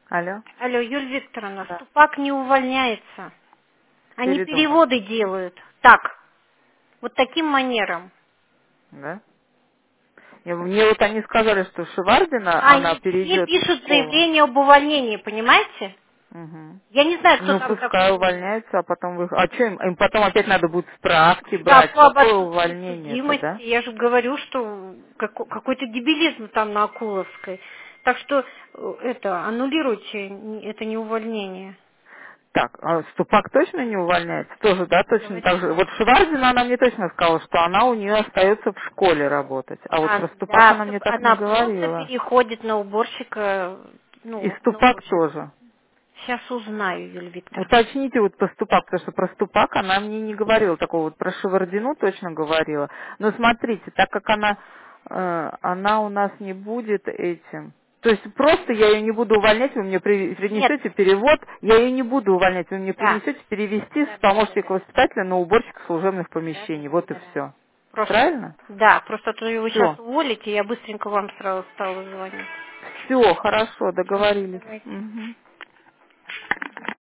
Алло. Алло, Юлия Викторовна, Да. Ступак не увольняется. Они Передумал. переводы делают. Так, вот таким манером. Да? Мне вот они сказали, что Шевардина, она Они все перейдет в пишут школу. заявление об увольнении, понимаете? Угу. Я не знаю, кто Ну, там пускай такой. увольняется, а потом вы... А что им потом опять надо будет справки брать? Справку об Какое отсутствии увольнение-то, судимости. да? Я же говорю, что какой-то дебилизм там на Акуловской. Так что это, аннулируйте, это не увольнение. Так, а Ступак точно не увольняется? Тоже, да, точно так же? Вот Шевардина, она мне точно сказала, что она у нее остается в школе работать. А вот про Ступак Да, она мне так не она просто говорила. переходит на уборщика, И на Ступак уборщика. тоже. Сейчас узнаю, Юлия Викторовна. Уточните вот по Ступак, потому что про Ступак она мне не говорила такого, вот про Шевардину точно говорила. Но смотрите, так как она у нас не будет этим, то есть просто я ее не буду увольнять, вы мне Нет, принесете перевод, я ее не буду увольнять, вы мне да, принесете перевести да, с да, да, помощника да, воспитателя на уборщика служебных да, да, помещений, да, вот и да, да. все. Просто, Правильно? да, просто то его сейчас Все. уволите, я быстренько вам сразу стала звонить. Все, хорошо, Всё, договорились. давайте. Мгм.